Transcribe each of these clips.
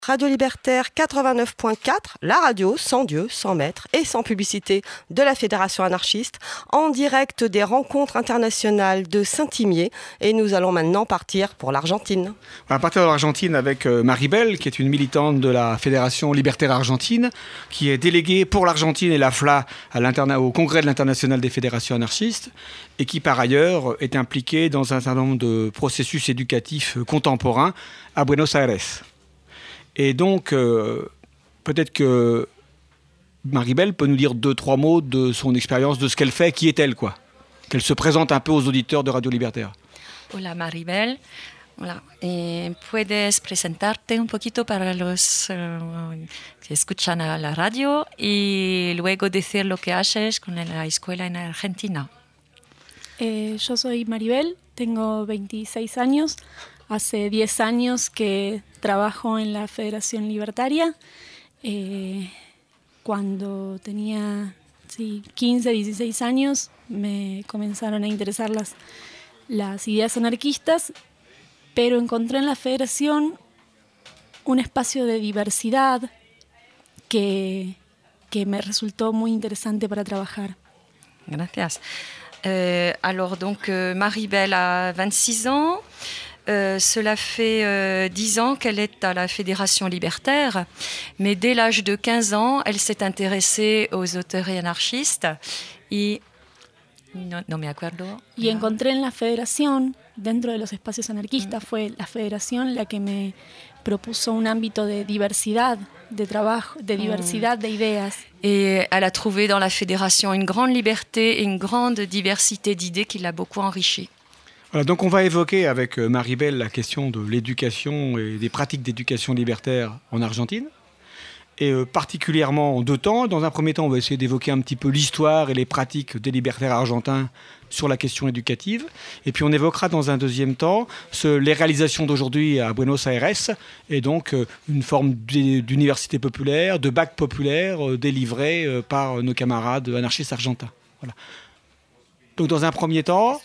Radio Libertaire 89.4, la radio sans Dieu, sans maître et sans publicité de la Fédération anarchiste, en direct des rencontres internationales de Saint-Imier. Et nous allons maintenant partir pour l'Argentine. On va partir de l'Argentine avec Maribel, qui est une militante de la Fédération libertaire argentine, qui est déléguée pour l'Argentine et la FLA au Congrès de l'International des fédérations anarchistes, et qui par ailleurs est impliquée dans un certain nombre de processus éducatifs contemporains à Buenos Aires. Et donc, peut-être que Maribel peut nous dire 2-3 mots de son expérience, de ce qu'elle fait, qui est-elle, quoi. Qu'elle se présente un peu aux auditeurs de Radio Libertaire. Hola Maribel, hola. ¿Puedes presentarte un poquito para los que escuchan a la radio y luego decir lo que haces con la escuela en Argentina? Yo soy Maribel, tengo 26 años. Hace 10 años que trabajo en la Federación Libertaria. Cuando tenía 15, 16 años me comenzaron a interesar las ideas anarquistas, pero encontré en la Federación un espacio de diversidad que me resultó muy interesante para trabajar. Gracias. Alors donc Maribel a 26 ans. Cela fait 10 ans qu'elle est à la Fédération libertaire, mais dès l'âge de 15 ans, elle s'est intéressée aux auteurs anarchistes y no me acuerdo. Y encontré en la Federación, dentro de los espacios anarquistas, fue la Federación la que me propuso un ámbito de diversidad de trabajo, de diversidad de ideas. Et elle a trouvé dans la Fédération une grande liberté et une grande diversité d'idées qui l'a beaucoup enrichie. Voilà, donc on va évoquer avec Maribel la question de l'éducation et des pratiques d'éducation libertaire en Argentine, et particulièrement en 2 temps. Dans un premier temps, on va essayer d'évoquer un petit peu l'histoire et les pratiques des libertaires argentins sur la question éducative, et puis on évoquera dans un deuxième temps les réalisations d'aujourd'hui à Buenos Aires, et donc une forme d'université populaire, de bac populaire délivré par nos camarades anarchistes argentins. Voilà. Donc dans un premier temps,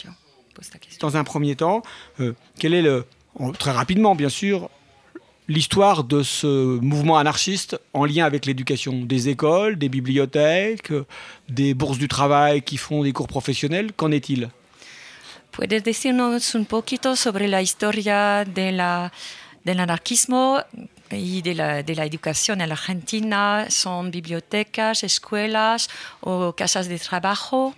quel est très rapidement bien sûr, l'histoire de ce mouvement anarchiste en lien avec l'éducation, des écoles, des bibliothèques, des bourses du travail qui font des cours professionnels, qu'en est-il? ¿Puedes decirnos un poquito sobre la historia del anarquismo y de la educación en la Argentina? ¿Son bibliotecas, escuelas o casas de trabajo?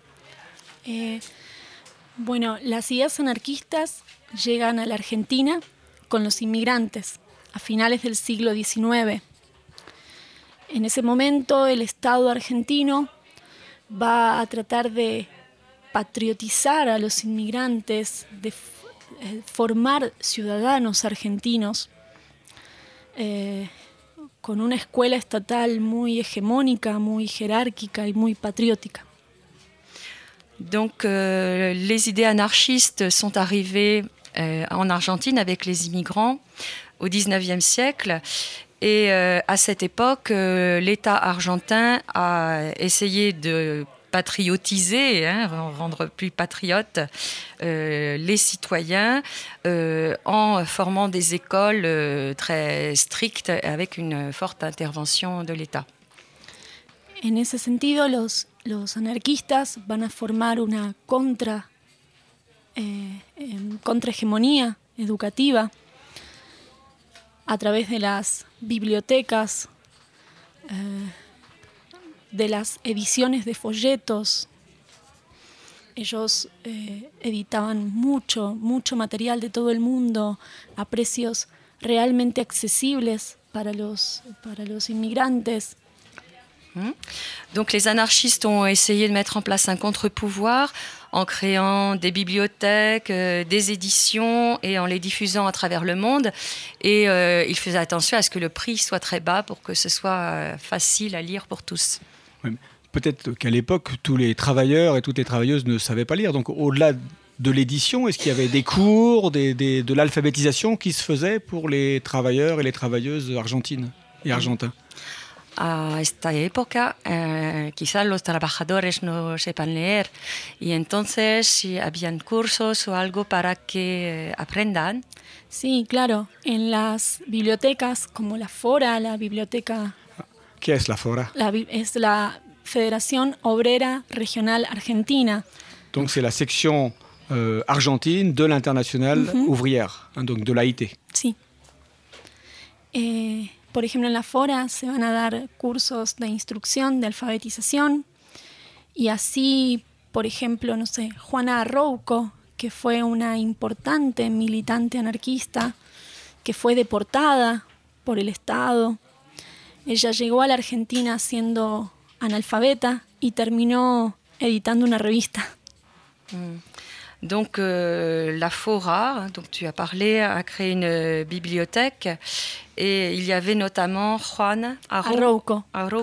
Bueno, las ideas anarquistas llegan a la Argentina con los inmigrantes a finales del siglo XIX. En ese momento el Estado argentino va a tratar de patriotizar a los inmigrantes, de formar ciudadanos argentinos con una escuela estatal muy hegemónica, muy jerárquica y muy patriótica. Donc les idées anarchistes sont arrivées en Argentine avec les immigrants au XIXe siècle. Et à cette époque, l'État argentin a essayé de patriotiser, rendre plus patriotes les citoyens en formant des écoles très strictes avec une forte intervention de l'État. En ese sentido, los anarquistas van a formar una contrahegemonía educativa a través de las bibliotecas, de las ediciones de folletos. Ellos editaban mucho material de todo el mundo a precios realmente accesibles para los inmigrantes. Donc les anarchistes ont essayé de mettre en place un contre-pouvoir en créant des bibliothèques, des éditions et en les diffusant à travers le monde. Et ils faisaient attention à ce que le prix soit très bas pour que ce soit facile à lire pour tous. Oui, peut-être qu'à l'époque, tous les travailleurs et toutes les travailleuses ne savaient pas lire. Donc au-delà de l'édition, est-ce qu'il y avait des cours, de l'alphabétisation qui se faisait pour les travailleurs et les travailleuses argentines et argentins? a esta época quizás los trabajadores no sepan leer y entonces si habían cursos o algo para que aprendan. Sí, claro, en las bibliotecas como la Fora, la biblioteca... ¿Qué es la Fora? Es la Federación Obrera Regional Argentina. Donc c'est la section argentine de l'Internationale ouvrière, hein, donc de l'AIT. Sí. Por ejemplo, en la Fora se van a dar cursos de instrucción, de alfabetización, y así, por ejemplo, no sé, Juana Arrouco, que fue una importante militante anarquista, que fue deportada por el Estado. Ella llegó a la Argentina siendo analfabeta y terminó editando una revista. Donc la Fora, donc tu as parlé, a créé une bibliothèque et il y avait notamment Juan Arrouco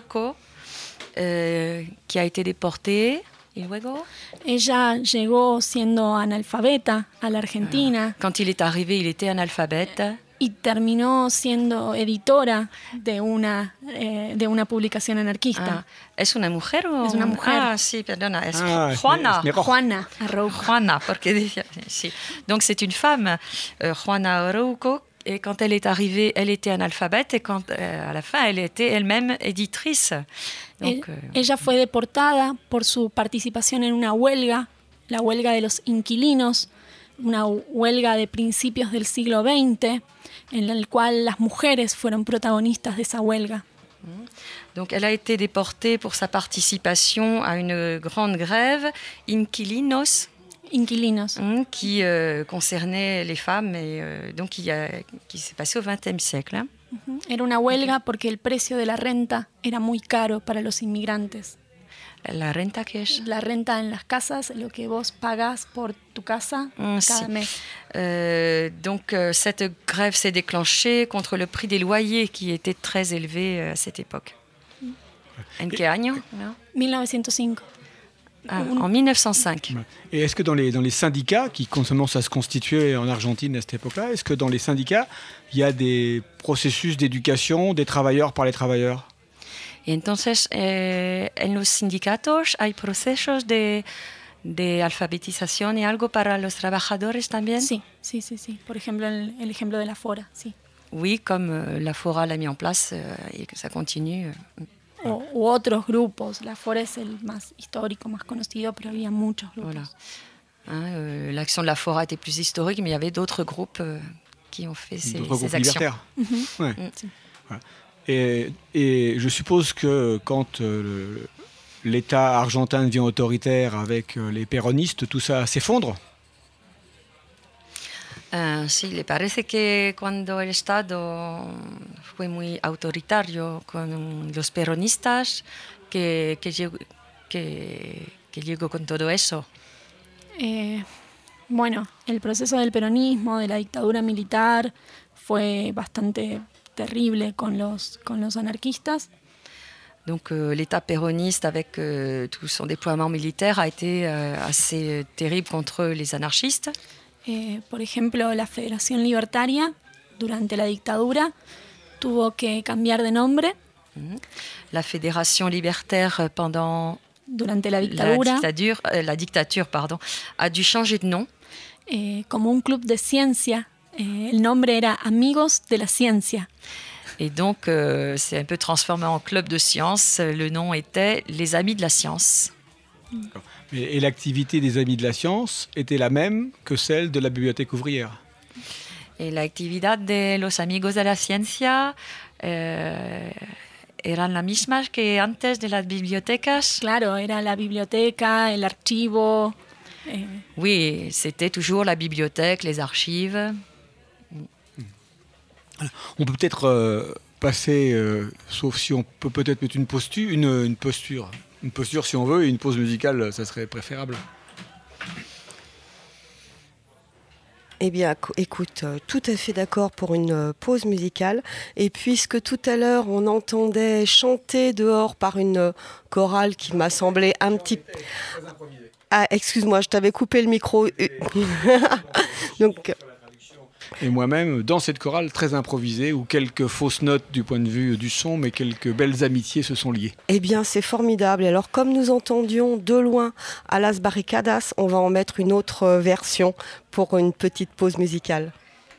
qui a été déportée. ¿Y luego? Ella llegó siendo analfabeta a la Argentina. Quand il est arrivé, il était analphabète. Y terminó siendo editora de una publicación anarquista. ¿Es una mujer o...? Es una mujer. Ah, sí, perdona. Es Juana. Juana Arrouco. Juana, porque decía... Sí. Donc c'est une femme, Juana Arrouco, et quand elle est arrivée, elle était analphabète, et quand, à la fin, elle était elle-même éditrice. Donc, ella fue deportada por su participación en una huelga, la huelga de los inquilinos, una huelga de principios del siglo XX, en la cual las mujeres fueron protagonistas de esa huelga. Donc elle a été déportée pour sa participation à une grande grève, Inquilinos, qui concernait les femmes et donc qui s'est passée au XXe siècle. Hein. Era una huelga porque el precio de la renta era muy caro para los inmigrantes. La renta, ¿qué es? La renta en las casas, lo que vos pagás por tu casa cada mes. Donc cette grève s'est déclenchée contre le prix des loyers qui était très élevé à cette époque. En quel año? 1905. En 1905. Et est-ce que dans les syndicats qui commencent à se constituer en Argentine à cette époque-là, est-ce que dans les syndicats, il y a des processus d'éducation des travailleurs par les travailleurs? Y entonces, en los sindicatos hay procesos de alfabetización y algo para los trabajadores también. Sí. Por ejemplo, el ejemplo de la Fora, sí. Oui, comme la Fora l'a mis en place et que ça continue. U otros grupos. La Fora es el más histórico, más conocido, pero había muchos grupos. Voilà. Hein, l'action de la Fora était plus historique, mais il y avait d'autres groupes qui ont fait ces actions. Libertaires. Ouais. Sí. Voilà. Et je suppose que quand l'État argentin devient autoritaire avec les péronistes, tout ça s'effondre. Sí, le parece que cuando el Estado fue muy autoritario con los peronistas, que llegó con todo eso. Bueno, el proceso del peronismo, de la dictadura militar, fue bastante terrible con los anarquistas. Donc l'État péroniste avec tout son déploiement militaire a été assez terrible contre les anarchistes. Por ejemplo, la Federación Libertaria, durante la dictadura, tuvo que cambiar de nombre. La Fédération Libertaire durante la dictadura, la dictature, a dû changer de nom. Como un club de ciencia. El nombre era Amigos de la Ciencia. Et donc, c'est un peu transformé en club de science. Le nom était Les Amis de la Science. Et l'activité des Amis de la Science était la même que celle de la Bibliothèque ouvrière. Et l'actividad de los Amigos de la Ciencia eran la misma que antes de las bibliotecas. Claro, era la biblioteca, el archivo. Oui, c'était toujours la bibliothèque, les archives. On peut peut-être passer, sauf si on peut peut-être mettre une posture si on veut, et une pause musicale, ça serait préférable. Eh bien, écoute, tout à fait d'accord pour une pause musicale. Et puisque tout à l'heure, on entendait chanter dehors par une chorale qui m'a semblé un petit... Ah, excuse-moi, je t'avais coupé le micro. Donc... Et moi-même, dans cette chorale très improvisée, où quelques fausses notes du point de vue du son, mais quelques belles amitiés se sont liées. Eh bien, c'est formidable. Alors, comme nous entendions de loin à Las Barricadas, on va en mettre une autre version pour une petite pause musicale.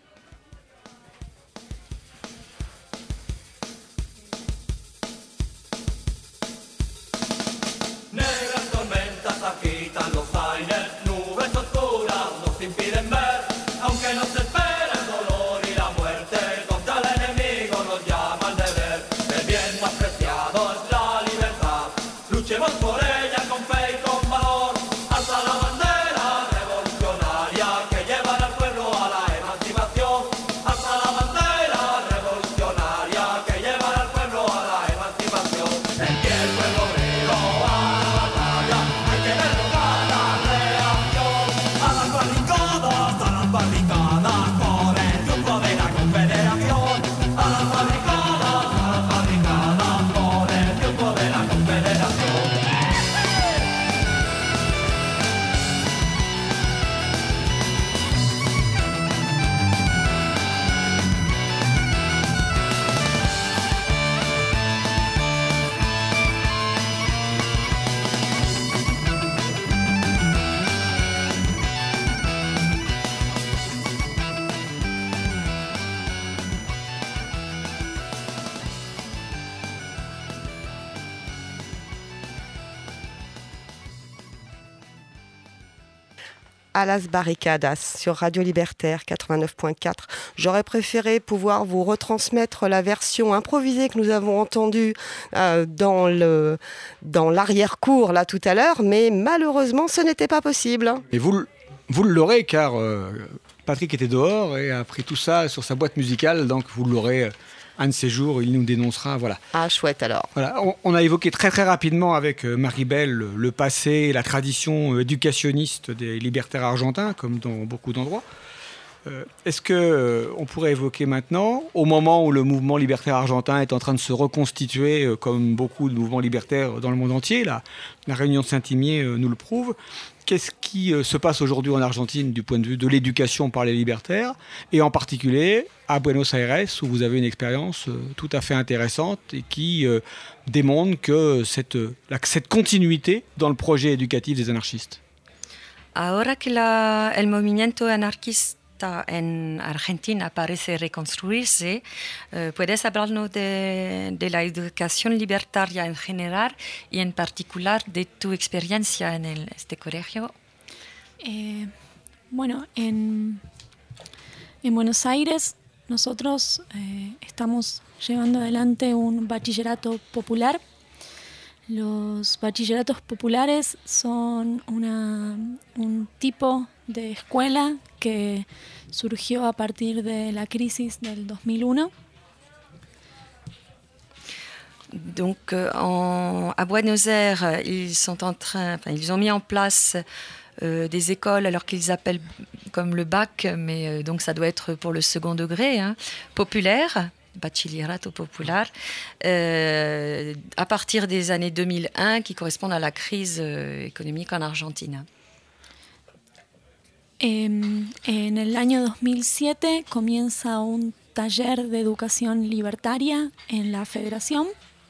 À Las Barricadas sur Radio Libertaire 89.4. J'aurais préféré pouvoir vous retransmettre la version improvisée que nous avons entendue dans l'arrière-cour là tout à l'heure, mais malheureusement ce n'était pas possible. Et vous l'aurez car Patrick était dehors et a pris tout ça sur sa boîte musicale, donc vous l'aurez un de ces jours, il nous dénoncera, voilà. Ah, chouette alors. Voilà, on a évoqué très très rapidement avec Maribel le passé, la tradition éducationniste des libertaires argentins, comme dans beaucoup d'endroits. Est-ce qu'on pourrait évoquer maintenant, au moment où le mouvement libertaire argentin est en train de se reconstituer, comme beaucoup de mouvements libertaires dans le monde entier, la réunion de Saint-Imier nous le prouve, qu'est-ce qui se passe aujourd'hui en Argentine du point de vue de l'éducation par les libertaires, et en particulier à Buenos Aires, où vous avez une expérience tout à fait intéressante et qui démontre que cette continuité dans le projet éducatif des anarchistes. Ahora que el movimiento anarquista en Argentina parece reconstruirse, ¿puedes hablarnos de la educación libertaria en general y en particular de tu experiencia en este colegio? Bueno, en Buenos Aires nosotros estamos llevando adelante un bachillerato popular. Los bachilleratos populares son un tipo de escuela que surgió a partir de la crisis del 2001. Donc, à Buenos Aires, ils ont mis en place des écoles, alors qu'ils appellent comme le bac, mais donc ça doit être pour le second degré, populaire. Bachillerato Popular, à partir des années 2001, qui correspondent à la crise économique en Argentine. En el año 2007 comienza un taller de educación libertaria en la Federación.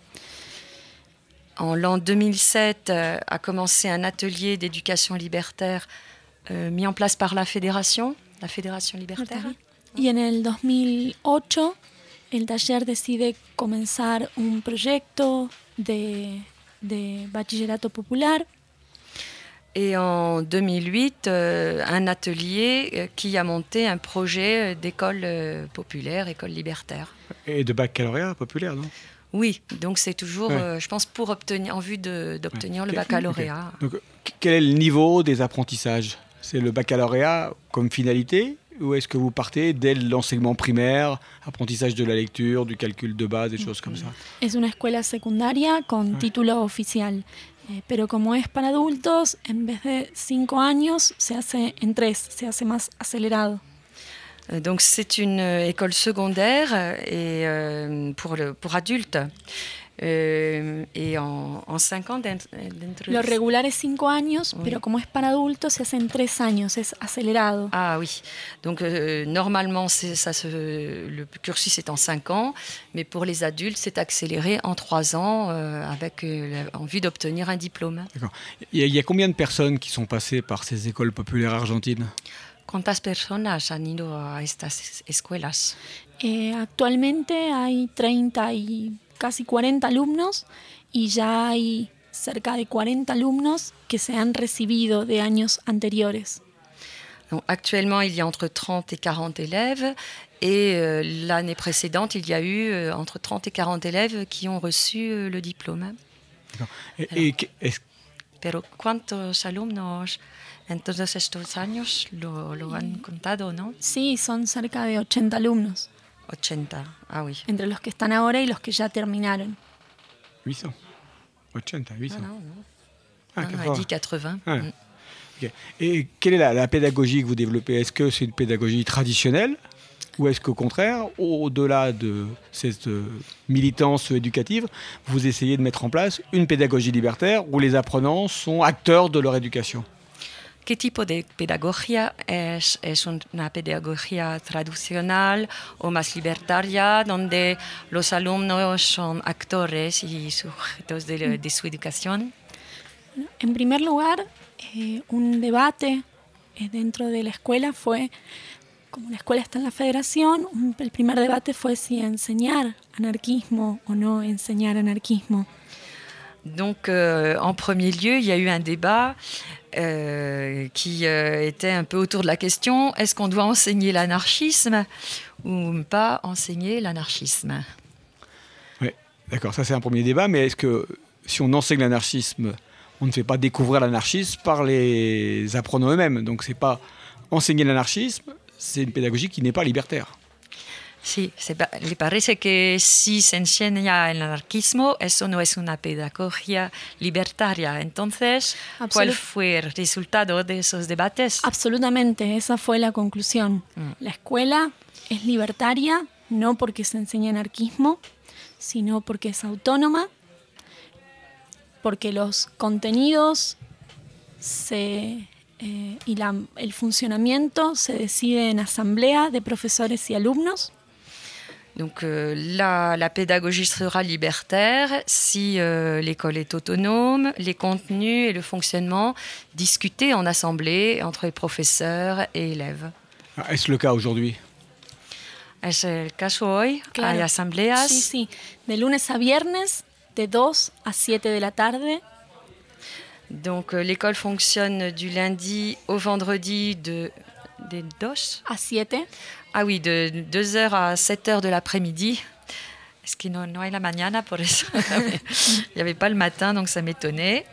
En l'an 2007 a commencé un atelier d'éducation libertaire mis en place par la Fédération libertaire. Y en el 2008 el taller decide comenzar un proyecto de bachillerato popular. Et en 2008, un atelier qui a monté un projet d'école populaire, école libertaire. Et de baccalauréat populaire, non ? Oui, donc c'est toujours, je pense, en vue d'obtenir le baccalauréat. Okay. Donc, quel est le niveau des apprentissages ? C'est le baccalauréat comme finalité ? Ou est-ce que vous partez dès l'enseignement primaire, apprentissage de la lecture, du calcul de base, des choses comme ça? Es una escuela secundaria con título oficial, pero como es para adultos, en vez de 5 años, se hace en 3, se hace más acelerado. Donc c'est une école secondaire et, pour adultes. Et en 5 ans Lo regular es 5 años, oui. Pero como es para adultos se hace en 3 años, es acelerado. Ah oui, donc normalement le cursus est en 5 ans, mais pour les adultes c'est accéléré en 3 ans avec en vue d'obtenir un diplôme. D'accord. Il y a combien de personnes qui sont passées par ces écoles populaires argentines? ¿Cuántas personas han ido a estas escuelas? Actualmente hay 30 y casi 40 alumnos y ya hay cerca de 40 alumnos que se han recibido de años anteriores. Donc, actuellement, il y a entre 30 et 40 élèves et l'année précédente, il y a eu entre 30 et 40 élèves qui ont reçu le diplôme. Pero ¿cuántos alumnos en todos estos años lo han contado, no? Sí, son cerca de 80 alumnos. 80, ah oui. Entre los que están ahora y los que ya terminaron. 800. 80, 800. Non, on a dit 80. Ah. Okay. Et quelle est la pédagogie que vous développez? Est-ce que c'est une pédagogie traditionnelle ou est-ce qu'au contraire, au-delà de cette militance éducative, vous essayez de mettre en place une pédagogie libertaire où les apprenants sont acteurs de leur éducation? ¿Qué tipo de pedagogía es una pedagogía tradicional o más libertaria, donde los alumnos son actores y sujetos de su educación? En primer lugar, un debate dentro de la escuela fue, como la escuela está en la federación, el primer debate fue si enseñar anarquismo o no enseñar anarquismo. Donc, en premier lieu, il y a eu un débat qui était un peu autour de la question, est-ce qu'on doit enseigner l'anarchisme ou pas enseigner l'anarchisme? Oui, d'accord, ça c'est un premier débat, mais est-ce que si on enseigne l'anarchisme, on ne fait pas découvrir l'anarchisme par les apprenants eux-mêmes? Donc c'est pas enseigner l'anarchisme, c'est une pédagogie qui n'est pas libertaire. Sí, le parece que si se enseña el anarquismo, eso no es una pedagogía libertaria. Entonces, ¿cuál fue el resultado de esos debates? Absolutamente, esa fue la conclusión. La escuela es libertaria, no porque se enseña anarquismo, sino porque es autónoma, porque los contenidos y el funcionamiento se decide en asamblea de profesores y alumnos. Donc la pédagogie sera libertaire si l'école est autonome, les contenus et le fonctionnement discutés en assemblée entre les professeurs et élèves. Est-ce le cas aujourd'hui? ¿Es el caso hoy? Claro. ¿Hay asambleas? Sí, sí. De lunes a viernes, de 2 a 7 de la tarde. Donc l'école fonctionne du lundi au vendredi de 2 a 7. Ah oui, de 2h à 7h de l'après-midi. Est-ce qu'il no hay la mañana por eso? Il n'y avait pas le matin, donc ça m'étonnait.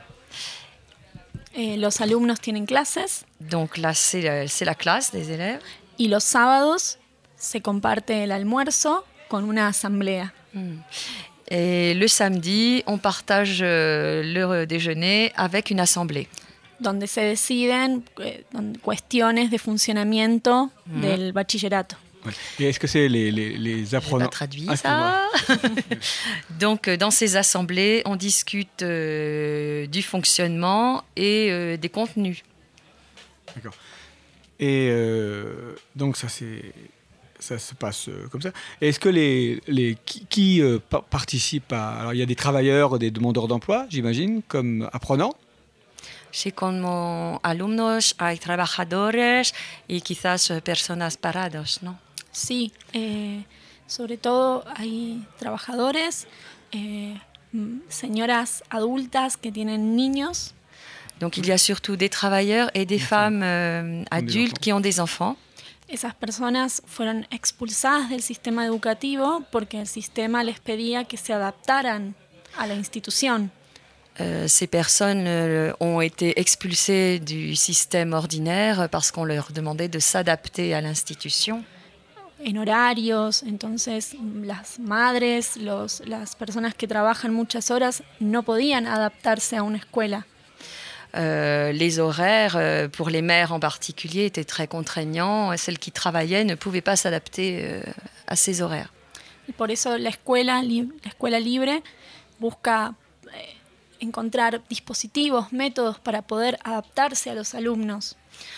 Los alumnos tienen clases. Donc là, c'est la classe des élèves. Y los sábados se comparte el almuerzo con una asamblea. Et le samedi, on partage le déjeuner avec une assemblée. Donde se deciden cuestiones de funcionamiento del bachillerato. Ouais. Et est-ce que c'est les apprenants? Je pas traduit ça. Donc, dans ces assemblées, on discute du fonctionnement et des contenus. D'accord. Et donc, ça se passe comme ça. Et est-ce que qui participent alors, il y a des travailleurs, des demandeurs d'emploi, j'imagine, comme apprenants? Sí, como alumnos hay trabajadores y quizás personas paradas, ¿no? Sí, sobre todo hay trabajadores, señoras adultas que tienen niños. Donc il y a surtout des travailleurs et des femmes adultes qui ont des enfants. Esas personas fueron expulsadas del sistema educativo porque el sistema les pedía que se adaptaran a la institución. Ces personnes ont été expulsées du système ordinaire parce qu'on leur demandait de s'adapter à l'institution. En horarios, entonces las madres, las personas que trabajan muchas horas no podían adaptarse a una escuela. Les horaires, pour les mères en particulier, étaient très contraignants. Celles qui travaillaient ne pouvaient pas s'adapter à ces horaires. Y por eso la escuela libre busca encontrar dispositivos, métodos para poder adaptarse a los alumnos.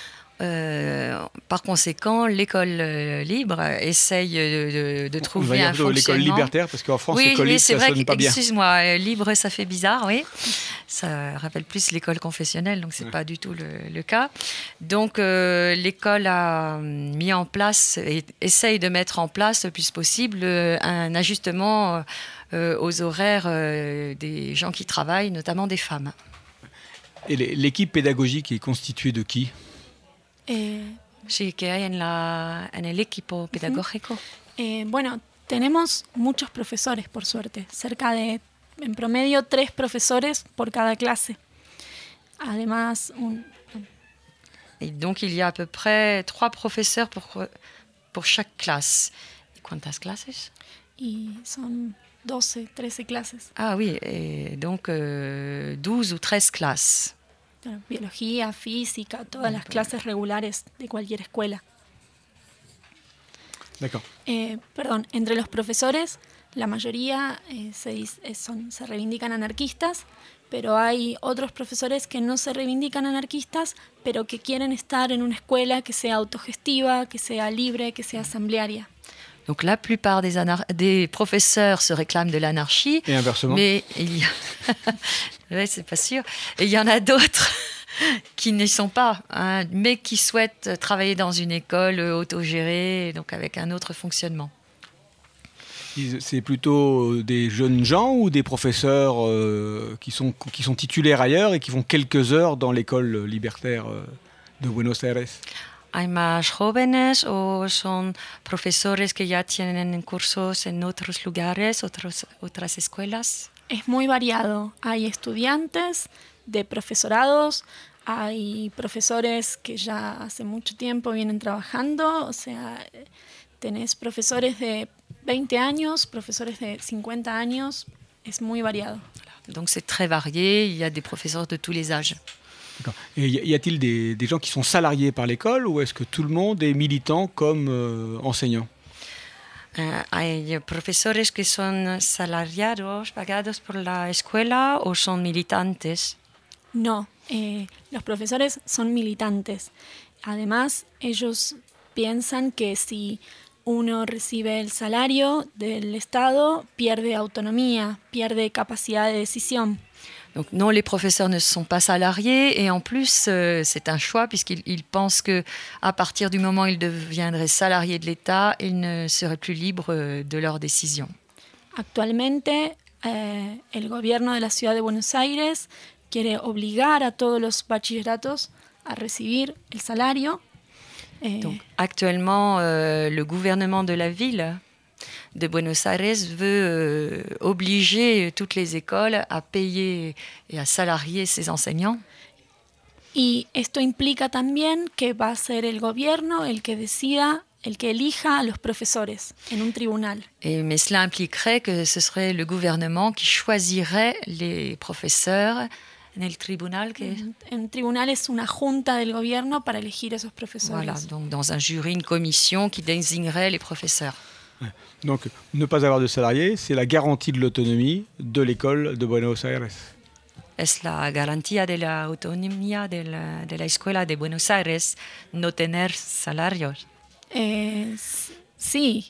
Par conséquent, l'école libre essaye de trouver un fonctionnement. L'école libertaire, parce qu'en France, oui, l'école libre, c'est ça vrai sonne pas bien. Excuse-moi, libre, ça fait bizarre, oui. Ça rappelle plus l'école confessionnelle, donc c'est pas du tout le cas. Donc, l'école a mis en place et essaye de mettre en place le plus possible un ajustement aux horaires des gens qui travaillent, notamment des femmes. Et l'équipe pédagogique est constituée de qui ? Sí, que hay en el equipo pedagógico. Bueno, tenemos muchos profesores, por suerte. Cerca de, en promedio, 3 profesores por cada clase. Además, Et donc, il y a à peu près 3 professeurs pour chaque classe. ¿Y cuántas clases? Y son 12, 13 clases. Ah oui, et donc 12 ou 13 classes. Biología, física, todas las clases regulares de cualquier escuela. D'accord. Perdón, entre los profesores, la mayoría se reivindican anarquistas, pero hay otros profesores que no se reivindican anarquistas, pero que quieren estar en una escuela que sea autogestiva, que sea libre, que sea asamblearia. Donc la plupart des professeurs se réclament de l'anarchie. Et inversement. Mais il y a... ouais, c'est pas sûr. Et il y en a d'autres qui n'y sont pas, hein, mais qui souhaitent travailler dans une école autogérée, donc avec un autre fonctionnement. C'est plutôt des jeunes gens ou des professeurs qui sont titulaires ailleurs et qui font quelques heures dans l'école libertaire de Buenos Aires? ¿Hay más jóvenes o son profesores que ya tienen cursos en otros lugares, otras escuelas? Es muy variado. Hay estudiantes de profesorados, hay profesores que ya hace mucho tiempo vienen trabajando, o sea, tenés profesores de 20 años, profesores de 50 años, es muy variado. Donc c'est très varié, il y a des professeurs de tous les âges. D'accord. Et y a-t-il des gens qui sont salariés par l'école ou est-ce que tout le monde est militant comme enseignant? ¿Hay profesores que son salariados, pagados por la escuela o son militantes? No, los profesores son militantes. Además, ellos piensan que si uno recibe el salario del Estado, pierde autonomía, pierde capacidad de decisión. Donc non, les professeurs ne sont pas salariés et en plus, c'est un choix puisqu'ils pensent qu'à partir du moment où ils deviendraient salariés de l'État, ils ne seraient plus libres de leurs décisions. Actualmente, el gobierno de la ciudad de Buenos Aires quiere obligar a todos los bachilleratos a recibir el salario. Donc, actuellement, le gouvernement de la ville de Buenos Aires veut obliger toutes les écoles à payer et à salarier ses enseignants. Y esto implica también que va a ser el gobierno el que decida, el que elija a los profesores en un tribunal. Mais cela impliquerait que ce serait le gouvernement qui choisirait les professeurs en el tribunal. Un tribunal es una junta del gobierno para elegir esos profesores. Voilà, donc dans un jury, une commission qui désignerait les professeurs. Donc, ne pas avoir de salariés, c'est la garantie de l'autonomie de l'école de Buenos Aires. Es la garantía de la autonomía de la escuela de Buenos Aires no tener salarios. Sí.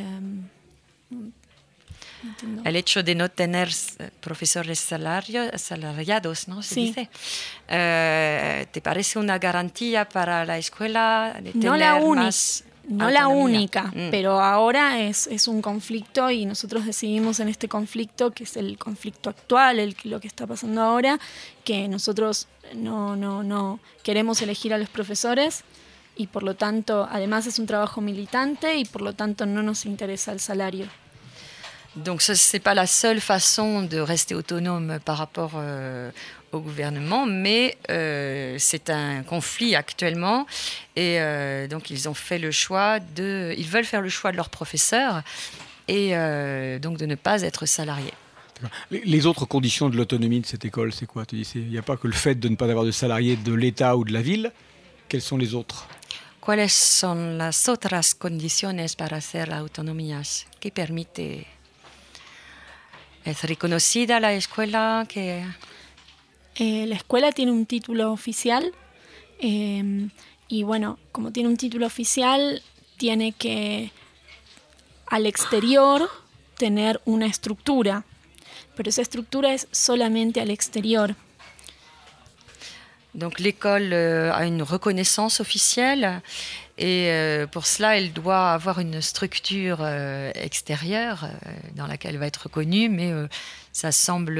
El hecho de no tener profesores salariados, ¿no? Se sí. dice. ¿Te parece una garantía para la escuela de tener no la más No autonomía? la única, pero ahora es un conflicto y nosotros decidimos en este conflicto, que es el conflicto actual, lo que está pasando ahora, que nosotros no queremos elegir a los profesores y por lo tanto, además es un trabajo militante y por lo tanto no nos interesa el salario. Donc ce n'est pas la seule façon de rester autonome par rapport au gouvernement, mais c'est un conflit actuellement et donc ils ont fait le choix ils veulent faire le choix de leurs professeurs et donc de ne pas être salariés. Les autres conditions de l'autonomie de cette école, c'est quoi? Tu dis, il n'y a pas que le fait de ne pas avoir de salariés de l'État ou de la ville. Quelles sont les autres? ¿Cuáles son las otras condiciones para hacer autonomías? ¿Qué permite? ¿Es reconocida la escuela? La escuela tiene un título oficial y bueno, como tiene un título oficial, tiene que al exterior tener una estructura, pero esa estructura es solamente al exterior. Donc l'école a une reconnaissance officielle et pour cela elle doit avoir une structure extérieure dans laquelle elle va être reconnue, mais ça semble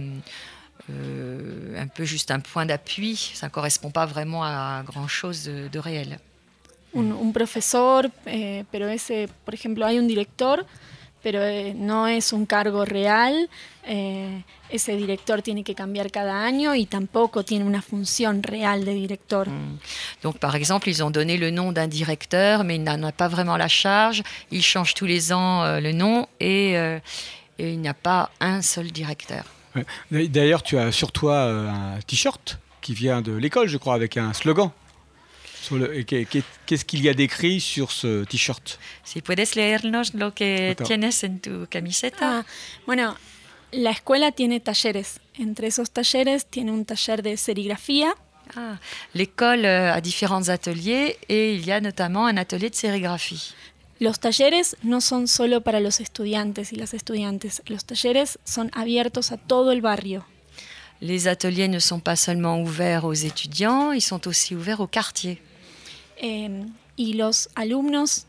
un peu juste un point d'appui, ça ne correspond pas vraiment à grand-chose de réel. Un profesor, pero ese, por ejemplo, hay un director, pero no es un cargo real. Ese director tiene que cambiar cada año y tampoco tiene una función real de director. Donc par exemple, ils ont donné le nom d'un directeur, mais il n'en a pas vraiment la charge. Il change tous les ans le nom et il n'y a pas un seul directeur. Ouais. D'ailleurs, tu as sur toi un t-shirt qui vient de l'école, je crois, avec un slogan. Qu'est-ce qu'il y a d'écrit sur ce t-shirt? Si puedes leernos lo que tienes en tu camiseta. Bueno, la escuela tiene talleres. Entre esos talleres tiene un taller de serigrafía. L'école a différents ateliers et il y a notamment un atelier de sérigraphie. Los talleres no son solo para los estudiantes y las estudiantes. Los talleres son abiertos a todo el barrio. Les ateliers ne sont pas seulement ouverts aux étudiants, ils sont aussi ouverts au quartier. Y los alumnos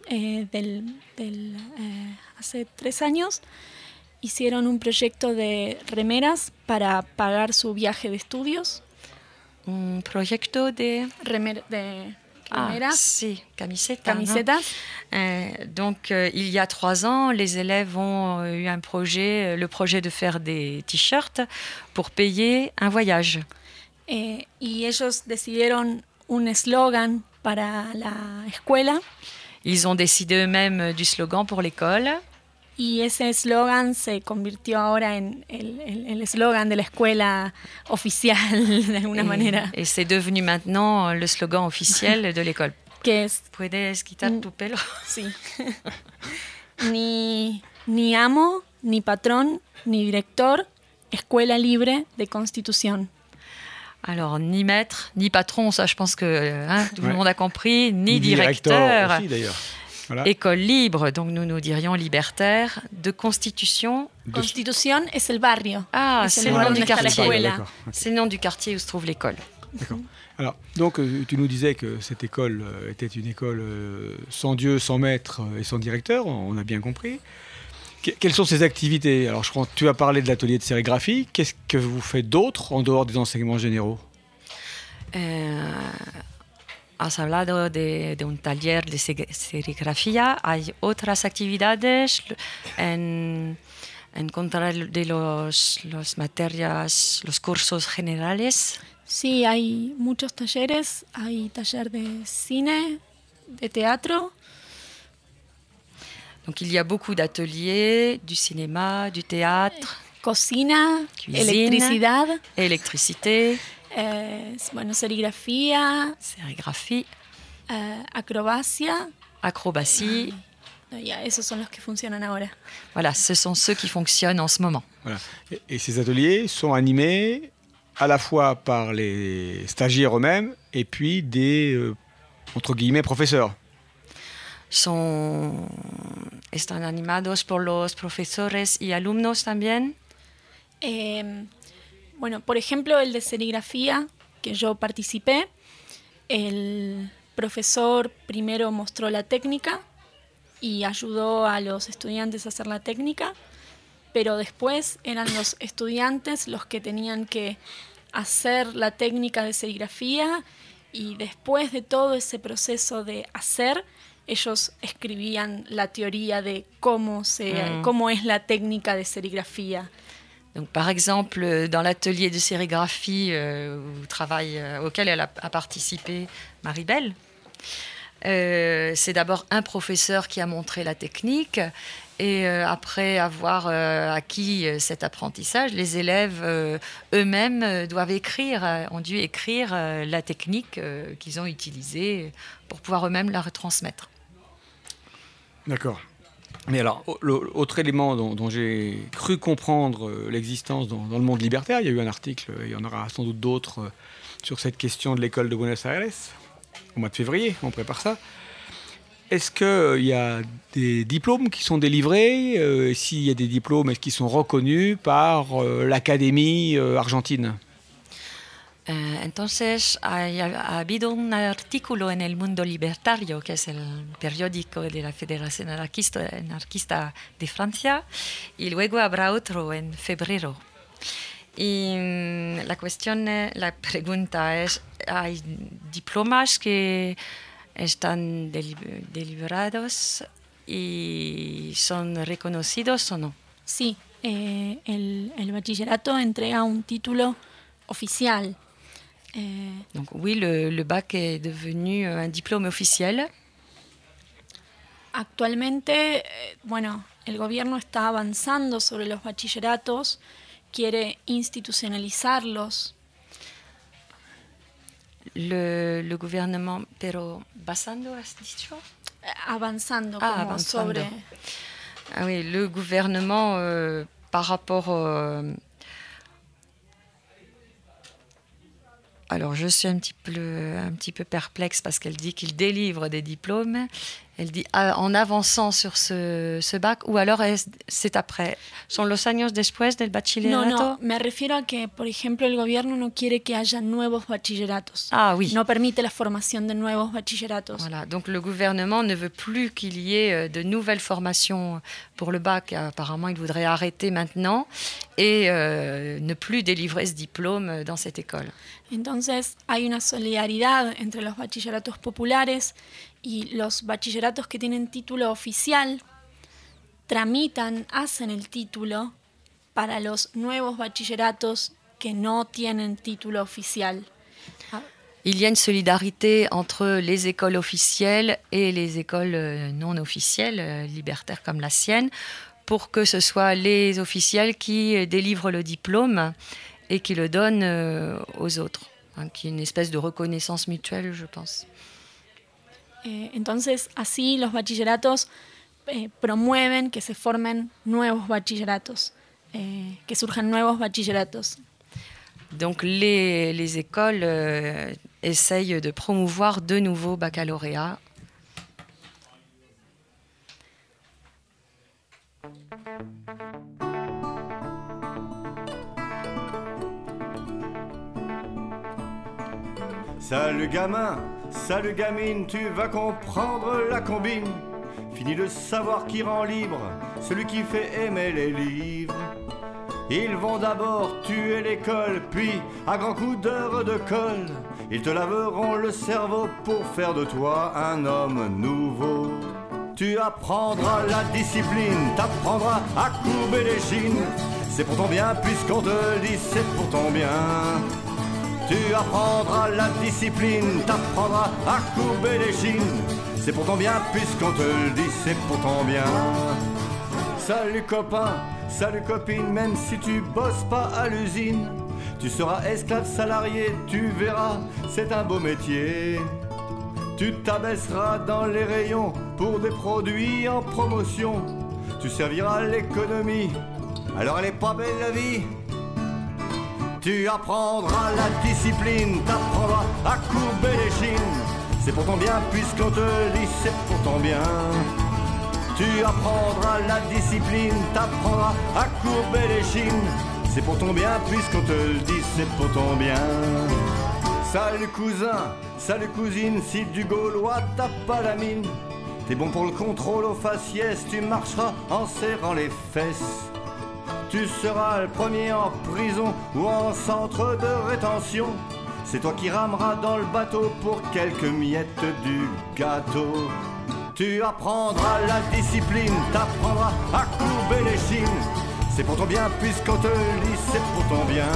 hace 3 años hicieron un proyecto de remeras para pagar su viaje de estudios. Un proyecto de remeras. Sí, camisetas. Camisetas. Donc, il y a 3 ans, les élèves ont eu un projet, le projet de faire des t-shirts pour payer un voyage. Y ellos decidieron un eslogan para la escuela. Ils ont décidé eux-mêmes du slogan pour l'école. Y ese eslogan se convirtió ahora en el eslogan de la escuela oficial, de alguna manera. Et c'est devenu maintenant le slogan officiel de l'école. Que es, ¿Puedes quitar tu pelo? Sí. Ni amo, ni patrón, ni director, escuela libre de Constitución. Alors, ni maître, ni patron, ça je pense que tout le monde a compris, ni directeur aussi, d'ailleurs. Voilà. École libre, donc nous dirions libertaire, de Constitution. Constitución es el barrio. C'est le nom du quartier. C'est le nom du quartier où se trouve l'école. D'accord. Alors, donc, tu nous disais que cette école était une école sans Dieu, sans maître et sans directeur, on a bien compris. Quelles sont ses activités? Alors, je crois que tu as parlé de l'atelier de sérigraphie. Qu'est-ce que vous faites d'autre en dehors des enseignements généraux? Has hablado de un taller de serigrafía. ¿Hay otras actividades en contra de los materias, los cursos generales? Sí, hay muchos talleres. Hay taller de cine, de teatro. Donc il y a beaucoup d'ateliers, du cinéma, du théâtre, cocina, cuisine, electricidad, électricité, bueno, serigrafía, acrobatie. Esos son los que funcionan ahora. Voilà, ce sont ceux qui fonctionnent en ce moment. Voilà. Et ces ateliers sont animés à la fois par les stagiaires eux-mêmes et puis des, entre guillemets, professeurs. Están animados por los profesores y alumnos también. Bueno, por ejemplo, el de serigrafía, que yo participé, el profesor primero mostró la técnica y ayudó a los estudiantes a hacer la técnica, pero después eran los estudiantes los que tenían que hacer la técnica de serigrafía y después de todo ese proceso de hacer, ellos escribían la teoría de cómo es la técnica de serigrafía. Donc, par exemple, dans l'atelier de sérigraphie auquel elle a participé Maribel, c'est d'abord un professeur qui a montré la technique Et après avoir acquis cet apprentissage, les élèves eux-mêmes ont dû écrire la technique qu'ils ont utilisée pour pouvoir eux-mêmes la retransmettre. D'accord. Mais alors, l'autre élément dont j'ai cru comprendre l'existence dans le monde libertaire, il y a eu un article, il y en aura sans doute d'autres, sur cette question de l'école de Buenos Aires, au mois de février, on prépare ça. Est-ce qu'il y a des diplômes qui sont délivrés? S'il y a des diplômes, est-ce qu'ils sont reconnus par l'Académie argentine? Entonces, ha habido un artículo en El Mundo Libertario, que es el periódico de la Federación Anarquista de Francia, y luego habrá otro en febrero. Y la pregunta es, ¿hay diplomas que están deliberados y son reconocidos o no? Sí, el bachillerato entrega un título oficial. Donc oui, le bac est devenu un diplôme officiel. Actualmente, el gobierno está avanzando sobre los bachilleratos, quiere institucionalizarlos. Le gouvernement, pero basando, has dicho? Avanzando, avanzando. sobre... Ah oui, le gouvernement, par rapport... Alors, je suis un petit peu perplexe parce qu'elle dit qu'il délivre des diplômes. Elle dit en avançant sur ce bac, ou alors c'est après. ¿Son los años después del bachillerato? No, me refiero a que, por ejemplo, el gobierno no quiere que haya nuevos bachilleratos. Ah oui. No permite la formación de nuevos bachilleratos. Voilà, donc le gouvernement ne veut plus qu'il y ait de nouvelles formations pour le bac. Apparemment, il voudrait arrêter maintenant et ne plus délivrer ce diplôme dans cette école. Entonces, hay una solidaridad entre los bachilleratos populares y los bachilleratos que tienen título oficial hacen el título para los nuevos bachilleratos que no tienen título oficial. Il y a une solidarité entre les écoles officielles et les écoles non officielles, libertaires comme la sienne, pour que ce soit les officiels qui délivrent le diplôme et qui le donnent aux autres, qui est une espèce de reconnaissance mutuelle, je pense. Entonces, así los bachilleratos promueven que se formen nuevos bachilleratos, que surjan nuevos bachilleratos. Donc les écoles essayent de promouvoir de nouveaux baccalauréats. Salut gamin, salut gamine, tu vas comprendre la combine. Fini le savoir qui rend libre, celui qui fait aimer les livres. Ils vont d'abord tuer l'école, puis à grands coups d'heures de colle, ils te laveront le cerveau pour faire de toi un homme nouveau. Tu apprendras la discipline, t'apprendras à courber les chines. C'est pour ton bien puisqu'on te le dit, c'est pour ton bien. Tu apprendras la discipline, t'apprendras à courber les chines. C'est pour ton bien puisqu'on te le dit, c'est pour ton bien. Salut copain, salut copine, même si tu bosses pas à l'usine, tu seras esclave salarié, tu verras, c'est un beau métier. Tu t'abaisseras dans les rayons pour des produits en promotion. Tu serviras l'économie, alors elle est pas belle la vie. Tu apprendras la discipline, t'apprendras à courber les chines. C'est pour ton bien puisqu'on te le dit, c'est pour ton bien. Tu apprendras la discipline, t'apprendras à courber les chines. C'est pour ton bien puisqu'on te le dit, c'est pour ton bien. Salut cousin, salut cousine, si du gaulois t'as pas la mine, t'es bon pour le contrôle au faciès, tu marcheras en serrant les fesses. Tu seras le premier en prison ou en centre de rétention. C'est toi qui rameras dans le bateau pour quelques miettes du gâteau. Tu apprendras la discipline, t'apprendras à courber les chines. C'est pour ton bien puisqu'on te le dit, c'est pour ton bien.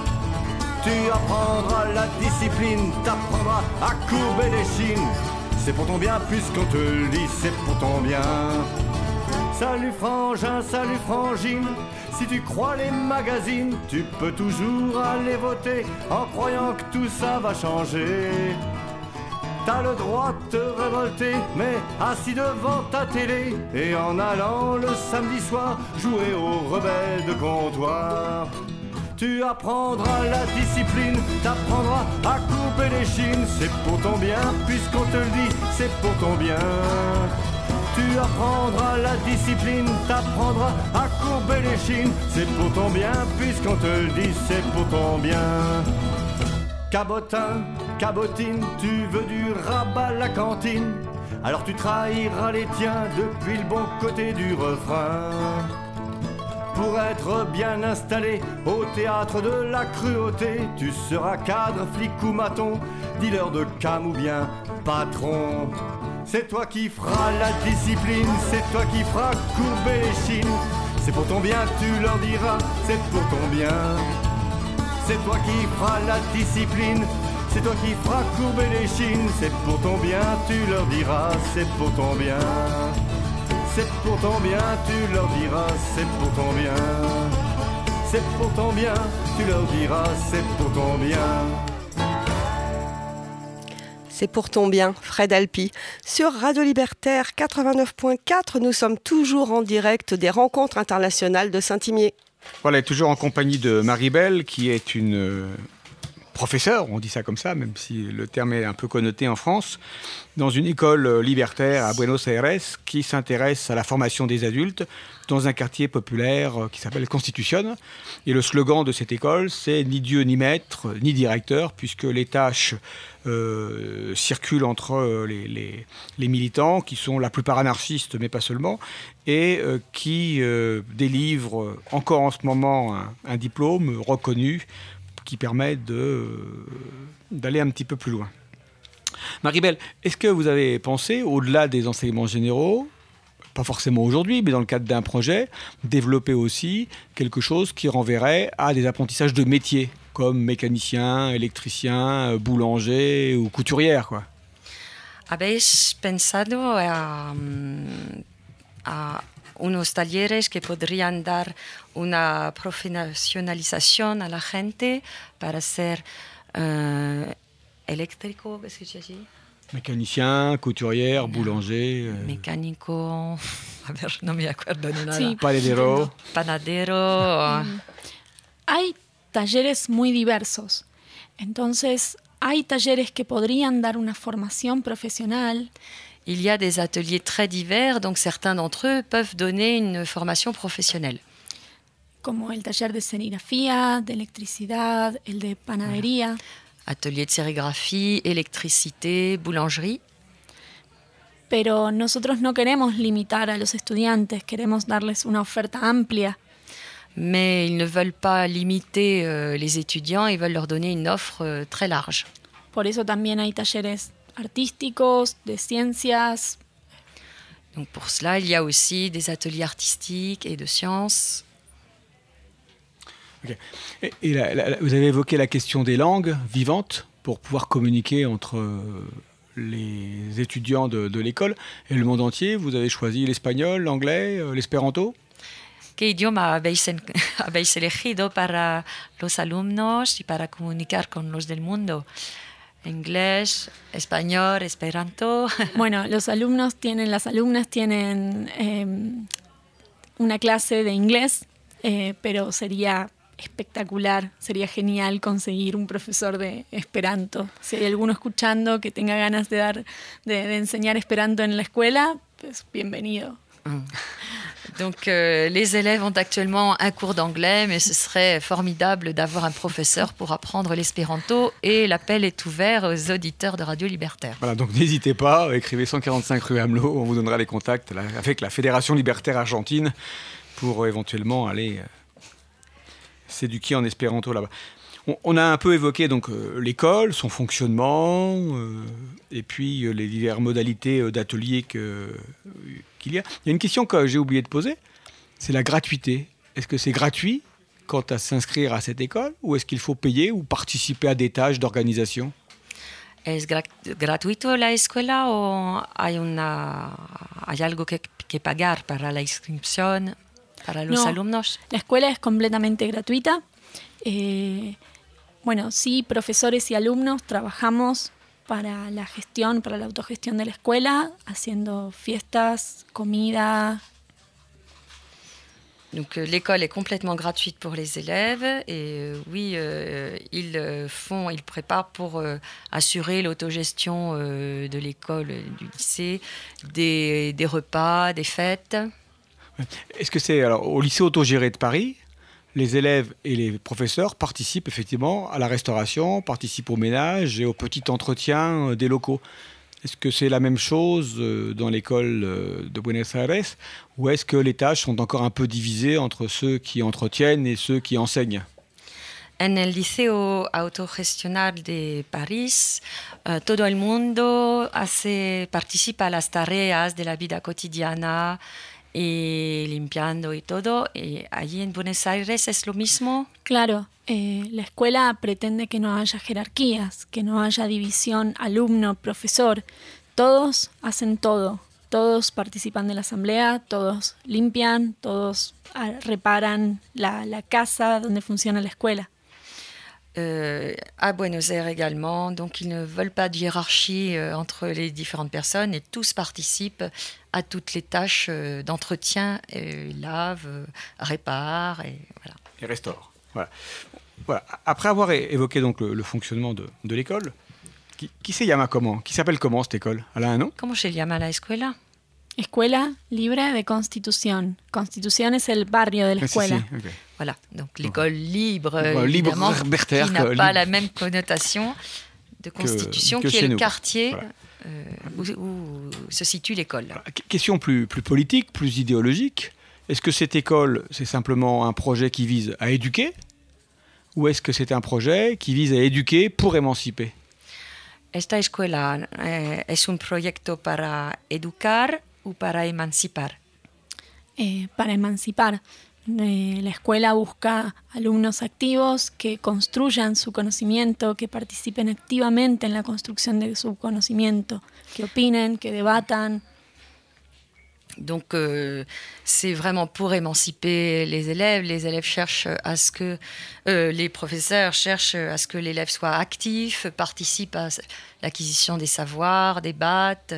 Tu apprendras la discipline, t'apprendras à courber les chines. C'est pour ton bien puisqu'on te le dit, c'est pour ton bien. Salut frangin, salut frangine, si tu crois les magazines, tu peux toujours aller voter en croyant que tout ça va changer. T'as le droit de te révolter, mais assis devant ta télé et en allant le samedi soir jouer aux rebelles de comptoir. Tu apprendras la discipline, t'apprendras à couper les chines. C'est pour ton bien, puisqu'on te le dit, c'est pour ton bien. Tu apprendras la discipline, t'apprendras à couper les chines. C'est pour ton bien, puisqu'on te le dit, c'est pour ton bien. Cabotin, cabotine, tu veux du rabat à la cantine, alors tu trahiras les tiens depuis le bon côté du refrain. Pour être bien installé au théâtre de la cruauté, tu seras cadre, flic ou maton, dealer de cam ou bien patron. C'est toi qui feras la discipline, c'est toi qui feras courber les chines. C'est pour ton bien, tu leur diras, c'est pour ton bien. C'est toi qui feras la discipline, c'est toi qui feras courber les chines. C'est pour ton bien, tu leur diras, c'est pour ton bien. C'est pour ton bien, tu leur diras, c'est pour ton bien. C'est pour ton bien, tu leur diras, c'est pour ton bien. C'est pour ton bien, Fred Alpi. Sur Radio Libertaire 89.4, nous sommes toujours en direct des rencontres internationales de Saint-Imier. Voilà, toujours en compagnie de Maribel, qui est une professeure, on dit ça comme ça, même si le terme est un peu connoté en France, dans une école libertaire à Buenos Aires qui s'intéresse à la formation des adultes dans un quartier populaire qui s'appelle Constitución. Et le slogan de cette école, c'est « Ni Dieu, ni maître, ni directeur », puisque les tâches circulent entre les militants, qui sont la plupart anarchistes, mais pas seulement, et qui délivrent encore en ce moment un diplôme reconnu qui permet d'aller un petit peu plus loin. Maribel, est-ce que vous avez pensé, au-delà des enseignements généraux, pas forcément aujourd'hui, mais dans le cadre d'un projet, développer aussi quelque chose qui renverrait à des apprentissages de métiers, comme mécanicien, électricien, boulanger ou couturière, quoi? ¿Habéis pensado a unos talleres que podrían dar una profesionalización a la gente para ser eléctrico, ¿qué se dice allí? Mécanicien, couturière, boulanger... Mecánico, a ver, no me acuerdo de nada. Sí. Panadero. Panadero. Hay talleres muy diversos. Entonces, hay talleres que podrían dar una formación profesional. Il y a des ateliers très divers, donc certains d'entre eux peuvent donner une formation professionnelle. Como el taller de serigrafía, de electricidad, el de panadería. Atelier de sérigraphie, électricité, boulangerie. Pero nosotros no queremos limitar a los estudiantes, queremos darles una oferta amplia. Mais ils ne veulent pas limiter les étudiants, ils veulent leur donner une offre très large. Por eso también hay talleres artísticos, de ciencias. Donc pour cela, il y a aussi des ateliers artistiques et de sciences. Okay. Et vous avez évoqué la question des langues vivantes pour pouvoir communiquer entre les étudiants de l'école et le monde entier. Vous avez choisi l'espagnol, l'anglais, l'espéranto. ¿Qué idioma habéis elegido para los alumnos y para comunicar con los del mundo? Inglés, español, esperanto. Bueno, las alumnas tienen una clase de inglés, pero sería espectacular, sería genial conseguir un profesor de esperanto. Si hay alguno escuchando que tenga ganas de enseñar esperanto en la escuela, pues bienvenido. Donc les élèves ont actuellement un cours d'anglais, mais ce serait formidable d'avoir un professeur pour apprendre l'espéranto, et l'appel est ouvert aux auditeurs de Radio Libertaire. Voilà, donc n'hésitez pas, écrivez 145 rue Hamelot, on vous donnera les contacts avec la Fédération Libertaire Argentine pour éventuellement aller s'éduquer en espéranto là-bas. On a un peu évoqué donc l'école, son fonctionnement, et puis les diverses modalités d'ateliers qu'il y a. Il y a une question que j'ai oublié de poser, c'est la gratuité. Est-ce que c'est gratuit quant à s'inscrire à cette école, ou est-ce qu'il faut payer ou participer à des tâches d'organisation ? ¿Es gratuito la escuela o hay algo que pagar para la inscripción para los alumnos? La escuela es completamente gratuita. Sí, profesores y alumnos trabajamos para la gestión, para la autogestión de la escuela, haciendo fiestas, comida. Donc l'école est complètement gratuite pour les élèves et ils préparent pour assurer l'autogestion de l'école, du lycée, des repas, des fêtes. Est-ce que c'est alors au lycée autogéré de Paris, les élèves et les professeurs participent effectivement à la restauration, participent au ménage et au petit entretien des locaux? Est-ce que c'est la même chose dans l'école de Buenos Aires ou est-ce que les tâches sont encore un peu divisées entre ceux qui entretiennent et ceux qui enseignent? En el Liceo Autogestional de París, todo el mundo participa a las tareas de la vida cotidiana y limpiando y todo. ¿Y allí en Buenos Aires es lo mismo? Claro, la escuela pretende que no haya jerarquías, que no haya división alumno-profesor. Todos hacen todo, todos participan de la asamblea, todos limpian, todos reparan la casa donde funciona la escuela. À Buenos Aires également, donc ils ne veulent pas de hiérarchie entre les différentes personnes et tous participent à toutes les tâches d'entretien, lavent, réparent et voilà. Et restaurent. Voilà. Après avoir évoqué donc le fonctionnement de l'école, qui se llama comment? Qui s'appelle comment cette école? Elle a un nom? ¿Cómo se llama la escuela? Escuela Libre de Constitución. Constitución es el barrio de la escuela. Sí, okay. Voilà, donc l'école libre, libre évidemment, libertaire, qui n'a pas la même connotation de constitution, qui est le quartier où se situe l'école. Question plus politique, plus idéologique. Est-ce que cette école, c'est simplement un projet qui vise à éduquer ou est-ce que c'est un projet qui vise à éduquer pour émanciper? Esta escuela es un proyecto para educar o para emancipar? Para emancipar. La escuela busca alumnos activos que construyan su conocimiento, que participen activamente en la construcción de su conocimiento, que opinen, que debatan. Donc, c'est vraiment pour émanciper les élèves. Les élèves cherchent à ce que les professeurs cherchent à ce que l'élève soit actif, participe à l'acquisition des savoirs, débatte.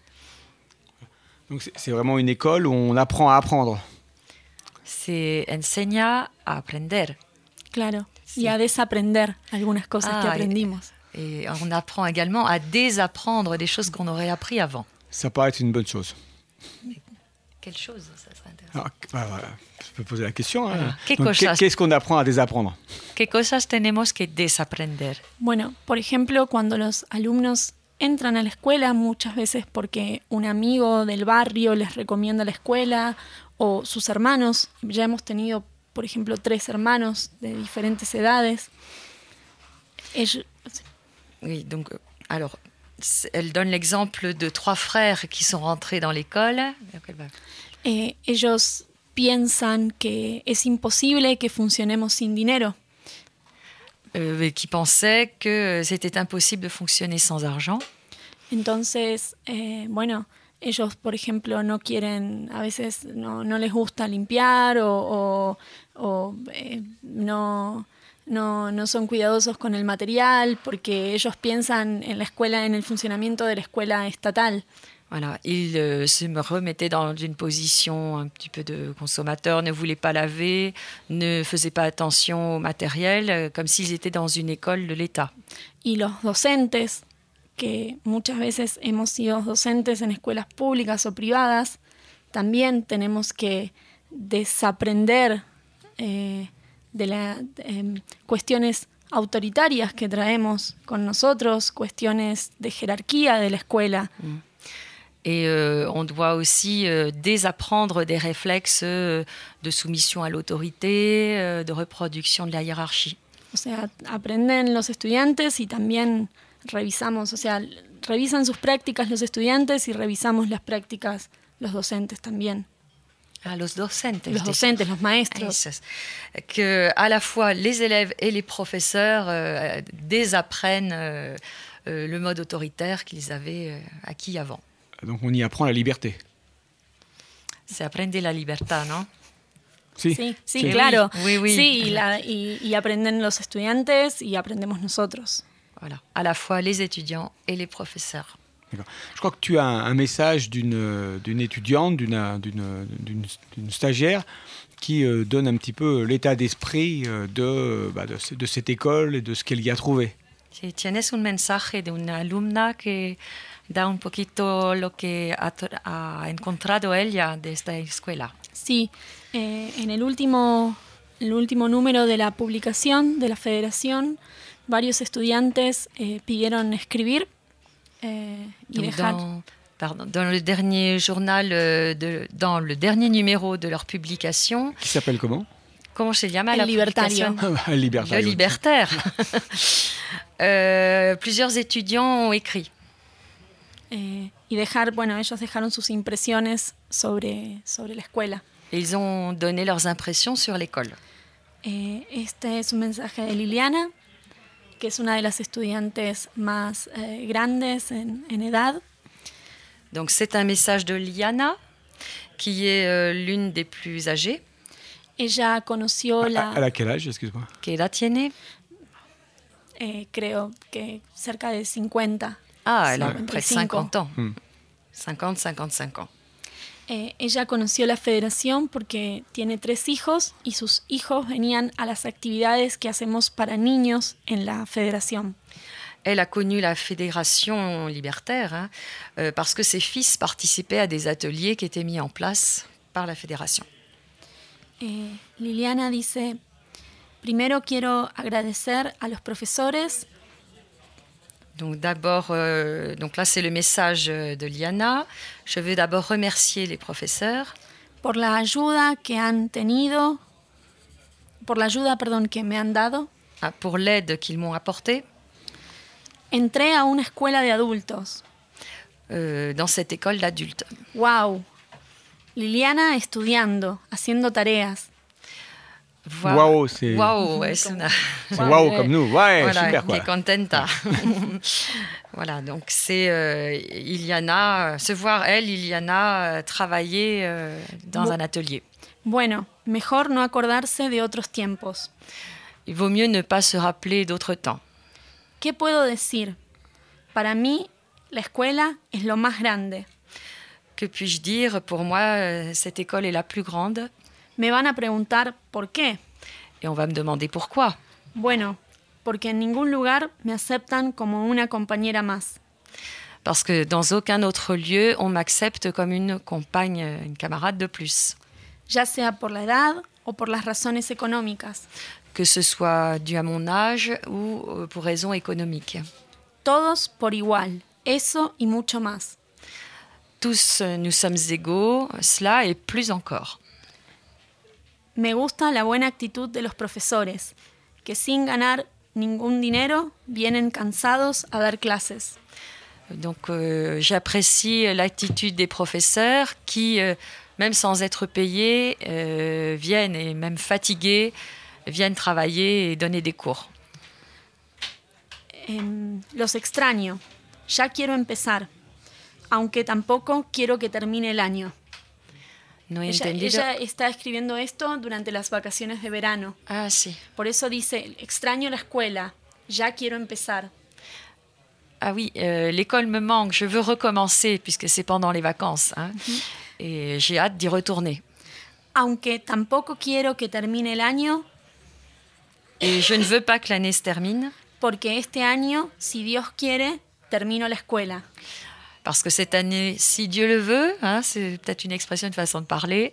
Donc, c'est vraiment une école où on apprend à apprendre. Se enseña a aprender. Claro, sí. Y a desaprender algunas cosas que aprendimos. Et on apprend également à désapprendre des choses qu'on aurait appris avant. Ça paraît être une bonne chose. Quelle chose, ça serait intéressant. Voilà. Je peux poser la question. Hein. Qu'est-ce qu'on apprend à désapprendre? ¿Qué cosas tenemos que desaprender? Bueno, por ejemplo, cuando los alumnos entran a la escuela, muchas veces porque un amigo del barrio les recomienda la escuela o sus hermanos. Ya hemos tenido, por ejemplo, 3 hermanos de diferentes edades. Oui, donc, alors, elle donne l'exemple de 3 frères qui sont rentrés dans l'école. Ellos piensan que es imposible que funcionemos sin dinero. Qui pensaient que c'était impossible de fonctionner sans argent. Entonces, ellos, por ejemplo, no quieren, a veces no les gusta limpiar o no son cuidadosos con el material porque ellos piensan en la escuela, en el funcionamiento de la escuela estatal. Voilà, ils se remettaient dans une position un petit peu de consommateur, ne voulaient pas laver, ne faisaient pas attention au matériel, comme s'ils étaient dans une école de l'État. Y los docentes, que muchas veces hemos sido docentes en escuelas públicas o privadas, también tenemos que desaprender de las cuestiones autoritarias que traemos con nosotros, cuestiones de jerarquía de la escuela. Et on doit aussi désapprendre des réflexes de soumission à l'autorité, de reproduction de la hiérarchie. O sea, aprenden los estudiantes y también revisamos, o sea, revisan sus prácticas los estudiantes y revisamos las prácticas los docentes también. Los docentes. Los docentes, los maestros. Que à la fois les élèves et les professeurs désapprennent le mode autoritaire qu'ils avaient acquis avant. Donc on y apprend la liberté. C'est aprende la libertad, ¿no? Si. Sí, claro. Oui, oui. Sí, y aprenden los estudiantes y aprendemos nosotros. Voilà, à la fois les étudiants et les professeurs. D'accord. Je crois que tu as un message d'une étudiante, d'une stagiaire qui donne un petit peu l'état d'esprit de cette école et de ce qu'elle y a trouvé. Si tienes un mensaje de una alumna que da un poquito lo que ha encontrado ella de esta escuela. Sí, en el último número de la publicación de la Federación, varios estudiantes pidieron escribir y Donc dejar. dans le dernier journal, dans le dernier numéro de leur publication, Qui s'appelle comment? comment se llama El la Libertario. publication? El Libertario. Le Libertaire. Plusieurs étudiants ont écrit. Y dejar, bueno, ellos dejaron sus impresiones sobre la escuela. Et ils ont donné leurs impressions sur l'école. Este es un mensaje de Liliana, que es una de las estudiantes más grandes en edad. Donc c'est un message de Liana, qui est l'une des plus âgées. Ella conoció À la quel âge, excuse-moi? ¿Qué edad tiene? Creo que cerca de 50. Ah, elle a près de 55. 50 ans. 50, 55 ans. Ella conoció la federación porque tiene 3 hijos y sus hijos venían a las actividades que hacemos para niños en la federación. Elle a connu la fédération libertaire parce que ses fils participaient à des ateliers qui étaient mis en place par la fédération. Liliana dice, primero quiero agradecer a los profesores. Donc d'abord, donc là c'est le message de Liana. Je veux d'abord remercier les professeurs Por la ayuda que han tenido, por la ayuda, perdón, que me han dado. pour l'aide qu'ils m'ont apportée Entré a una escuela de adultos. dans cette école d'adultes. Wow. Liliana estudiando, haciendo tareas. Waouh, c'est Waouh, es una... waouh comme nous. Ouais, Voilà, super que quoi. contenta. Voilà, donc c'est Iliana, se voir elle, Iliana, travailler dans un atelier. Bueno, mejor no acordarse de otros tiempos. Il vaut mieux ne pas se rappeler d'autres temps. ¿Qué puedo decir? Para mí, la escuela es lo más grande. Que puis-je dire? Pour moi, cette école est la plus grande. Me van a preguntar por qué. Et on va me demander pourquoi. Bueno, porque en ningún lugar me aceptan como una compañera más. Parce que dans aucun autre lieu, on m'accepte comme une compagne, une camarade de plus. Ya sea por la edad o por las razones económicas. Que ce soit dû à mon âge ou pour raisons économiques. Todos por igual, eso y mucho más. Tous, nous sommes égaux, cela et plus encore. Me gusta la buena actitud de los profesores, que sin ganar ningún dinero vienen cansados a dar clases. Donc j'apprécie l'attitude des professeurs qui, même sans être payés, viennent, et même fatigués, viennent travailler et donner des cours. Los extraño. Ya quiero empezar, aunque tampoco quiero que termine el año. No he entendido. Ella está escribiendo esto durante las vacaciones de verano. Ah, sí. Por eso dice, extraño la escuela, ya quiero empezar. Ah oui, l'école me manque, je veux recommencer puisque c'est pendant les vacances. Hein, et j'ai hâte d'y retourner. Aunque tampoco quiero que termine el año. Et je ne veux pas que l'année se termine. Porque este año, si Dios quiere, termino la escuela. Parce que cette année, si Dieu le veut, hein, c'est peut-être une expression, une façon de parler,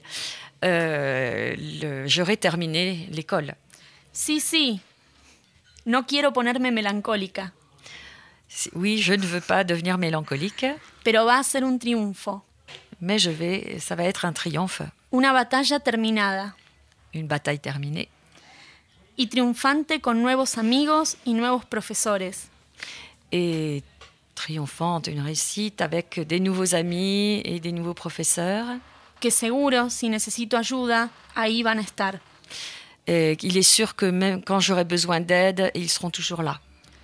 j'aurai terminé l'école. Sí, sí. No quiero ponerme melancólica. Oui, je ne veux pas devenir mélancolique. Pero va a ser un triunfo. Mais ça va être un triomphe. Una batalla terminada. Une bataille terminée. Y triunfante con nuevos amigos y nuevos profesores. Et triomphante, une réussite avec des nouveaux amis et des nouveaux professeurs. Que seguro, si necesito ayuda, ahí van a estar. Et il est sûr que même quand j'aurai besoin d'aide, ils seront toujours là.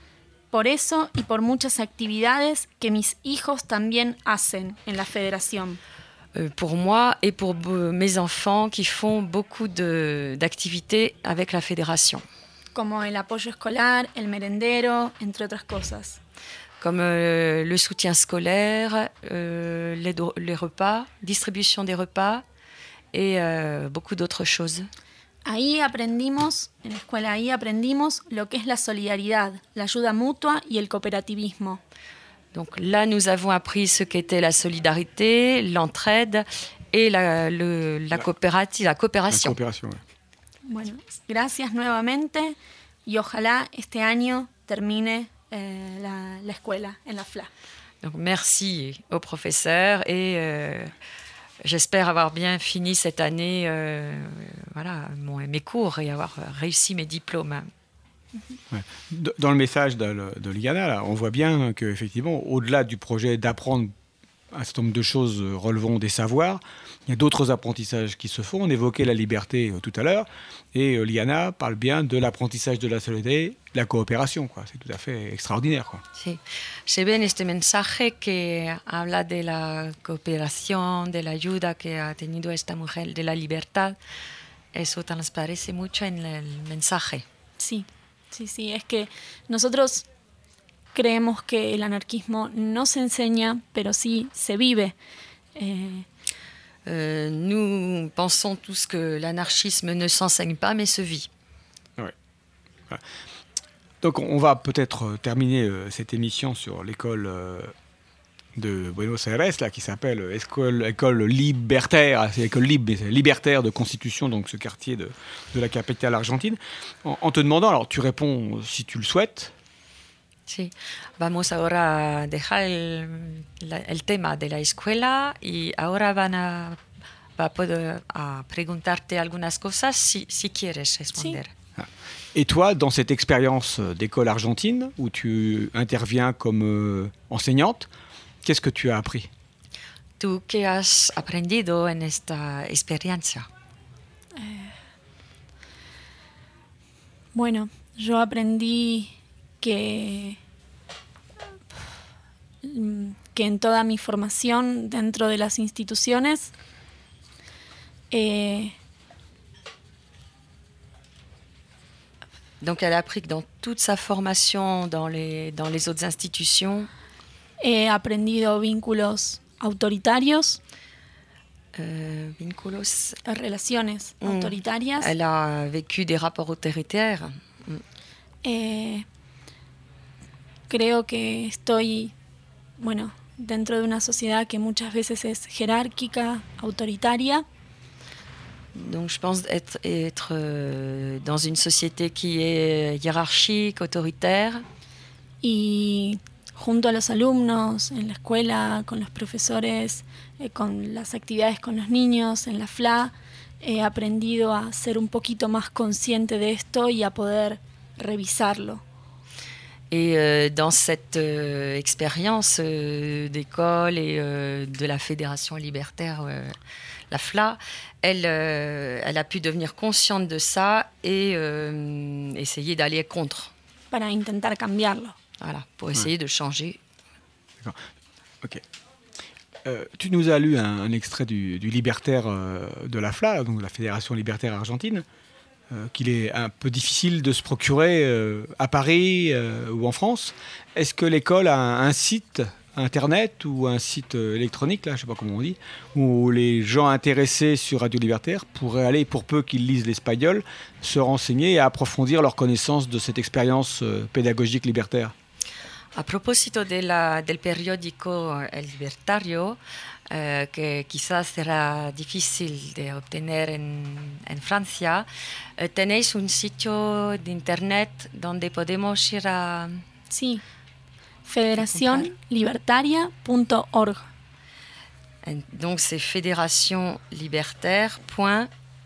por eso y por muchas actividades que mis hijos también hacen en la federación. Pour moi et pour mes enfants qui font beaucoup d'activités avec la fédération. Como el apoyo escolar, el merendero, entre otras cosas. Comme le soutien scolaire, les repas, distribution des repas et beaucoup d'autres choses. Ahí aprendimos, en la escuela, lo que es la solidaridad, la ayuda mutua y el cooperativismo. Donc là, nous avons appris ce qu'était la solidarité, l'entraide et la coopération. La coopération, ouais. Bueno, gracias nuevamente y ojalá este año termine la escuela en la FLA. Donc merci aux professeurs et j'espère avoir bien fini cette année mes cours et avoir réussi mes diplômes. Ouais. Dans le message de Liana, là, on voit bien qu'effectivement, au-delà du projet d'apprendre un certain nombre de choses relevant des savoirs, il y a d'autres apprentissages qui se font. On évoquait la liberté tout à l'heure, et Liana parle bien de l'apprentissage de la solidarité, de la coopération, quoi. C'est tout à fait extraordinaire, quoi. Sí. Se ve en este mensaje que habla de la cooperación, de la ayuda que ha tenido esta mujer, de la libertad. Eso transparece mucho en el mensaje. Sí, es que nosotros creemos que el anarquismo no se enseña, pero sí se vive. Nous pensons tous que l'anarchisme ne s'enseigne pas, mais se vit. Ouais. Voilà. Donc on va peut-être terminer cette émission sur l'école de Buenos Aires, là, qui s'appelle école libertaire, c'est l'école libre, mais c'est libertaire de Constitution, donc ce quartier de la capitale argentine, en te demandant, alors tu réponds si tu le souhaites. Sí, vamos ahora a dejar el tema de la escuela y ahora va a poder preguntarte algunas cosas si quieres responder. Sí. Et toi, dans cette expérience d'école argentine, où tu interviens comme enseignante, qu'est-ce que tu as appris? ¿Tú qué has aprendido en esta experiencia? Bueno, yo aprendí que en toda mi formación dentro de las instituciones Donc elle a appris que dans toute sa formation dans les autres institutions, he aprendido vínculos autoritarios, relaciones autoritarias. Elle a vécu des rapports autoritaires. Creo que estoy, dentro de una sociedad que muchas veces es jerárquica, autoritaria. Donc je pense être dans une société qui est hiérarchique, autoritaire. Y junto a los alumnos, en la escuela, con los profesores, con las actividades con los niños, en la FLA, he aprendido a ser un poquito más consciente de esto y a poder revisarlo. Et dans cette expérience d'école et de la Fédération libertaire, la FLA, elle a pu devenir consciente de ça et essayer d'aller contre. Para intentar cambiarlo. Voilà, pour essayer de changer. D'accord. Ok. Tu nous as lu un extrait du libertaire de la FLA, donc la Fédération libertaire argentine, qu'il est un peu difficile de se procurer à Paris ou en France. Est-ce que l'école a un site internet ou un site électronique, là, je ne sais pas comment on dit, où les gens intéressés sur Radio Libertaire pourraient aller, pour peu qu'ils lisent l'espagnol, se renseigner et approfondir leur connaissance de cette expérience pédagogique libertaire? A propósito del periódico El Libertario, que quizás será difícil de obtener en Francia, ¿tenéis un sitio de internet donde podemos ir a...? Sí, federacionlibertaria.org. Donc c'est fédérationlibertaire.org.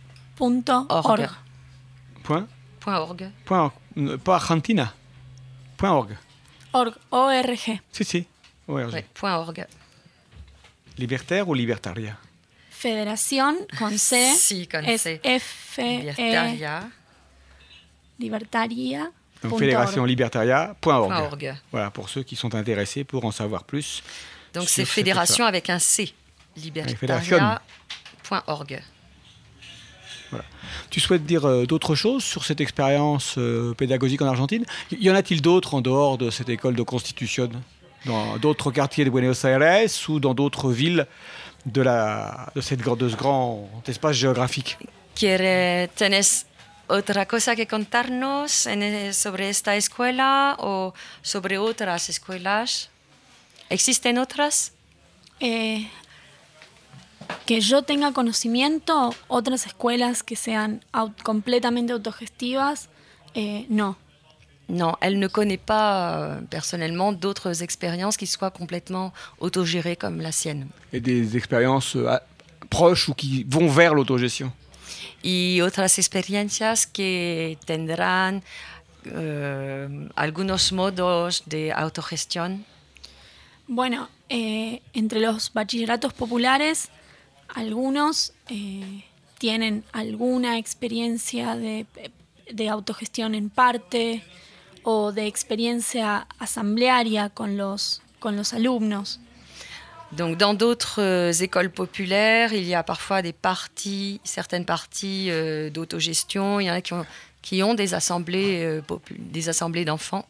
.org. Pas Argentina. .org. O-R-G. Si. ORG. Ouais, .org. Libertaire ou libertaria? Federación con C. Sí, con es C. F-E. Libertaria. Libertaria. Donc, fédérationlibertaria.org. .org. Voilà, pour ceux qui sont intéressés pour en savoir plus. Donc sur c'est cette fédération histoire. avec un C. Fédération. Libertaria.org. Voilà. Tu souhaites dire d'autres choses sur cette expérience pédagogique en Argentine? Y en a-t-il d'autres en dehors de cette école de Constitution, dans d'autres quartiers de Buenos Aires ou dans d'autres villes de ce grand espace géographique? ¿Tenés otra cosa que contarnos sobre esta escuela o sobre otras escuelas? ¿Existen otras? Que yo tenga conocimiento, otras escuelas que sean completamente autogestivas, no. Non, elle ne connaît pas personnellement d'autres expériences qui soient complètement autogérées comme la sienne. Et des expériences proches ou qui vont vers l'autogestion? Y otras experiencias que tendrán algunos modos de autogestión. Bueno, entre los bachilleratos populares, algunos tienen alguna experiencia de autogestión en parte o de experiencia asamblearia con los alumnos. Donc, dans d'autres écoles populaires, il y a parfois certaines parties d'autogestion. Il y en a qui ont des assemblées d'enfants.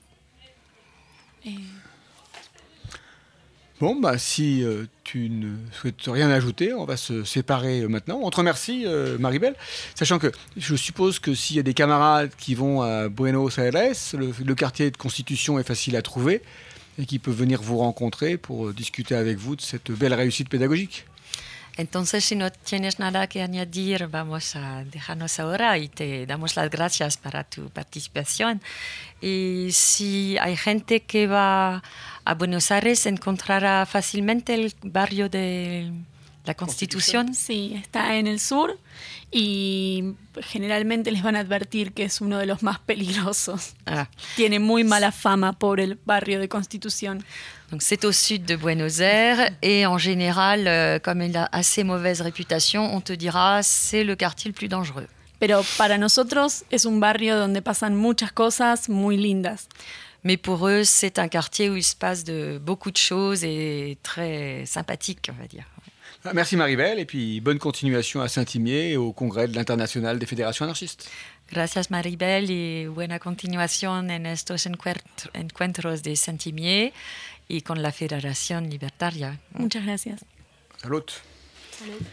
Bon, si tu ne souhaites rien ajouter, on va se séparer maintenant. On te remercie, Maribel, sachant que je suppose que s'il y a des camarades qui vont à Buenos Aires, le quartier de Constitution est facile à trouver et qui peuvent venir vous rencontrer pour discuter avec vous de cette belle réussite pédagogique. Entonces, si no tienes nada que añadir, vamos a dejarnos ahora y te damos las gracias para tu participación. Y si hay gente que va a Buenos Aires, encontrará fácilmente el barrio de la Constitución. Sí, está en el sur y generalmente les van a advertir que es uno de los más peligrosos. Tiene muy mala fama por el barrio de Constitución. Donc c'est au sud de Buenos Aires et en général, comme il a assez mauvaise réputation, on te dira c'est le quartier le plus dangereux. Pero para nosotros es un barrio donde pasan muchas cosas muy lindas. Mais pour eux, c'est un quartier où il se passe beaucoup de choses et très sympathique, on va dire. Merci Maribel et puis bonne continuation à Saint-Imier et au congrès de l'Internationale des fédérations anarchistes. Gracias Maribel y buena continuación en estos encuentros de Saint-Imier y con la Federación Libertaria. Muchas gracias. Salud.